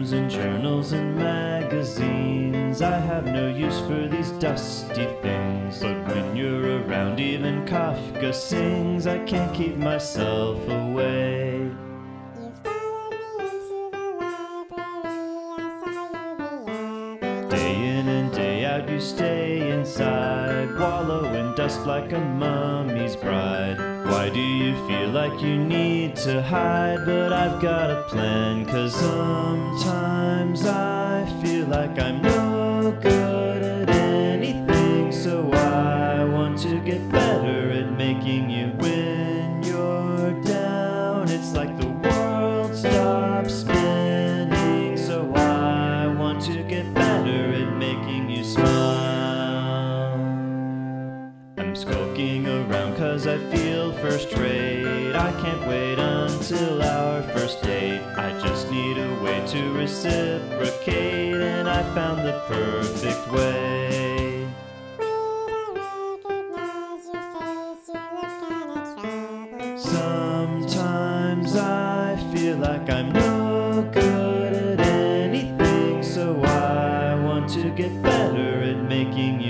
phones and journals and magazines. I have no use for these dusty things. But when you're around, even Kafka sings. I can't keep myself away. Day in and day out you stay inside, wallow in dust like a mummy's bride. Why do you feel like you need to hide? But I've got a plan, 'cause sometimes I feel like I'm no good at anything. So I want to get better at making you when you're down. It's like the world stops spinning. So I want to get better at making you smile. I'm skulking around 'cause I feel first rate. I can't wait until our first date. I just need a way to reciprocate, and I found the perfect way. Sometimes I feel like I'm no good at anything. So I want to get better at making you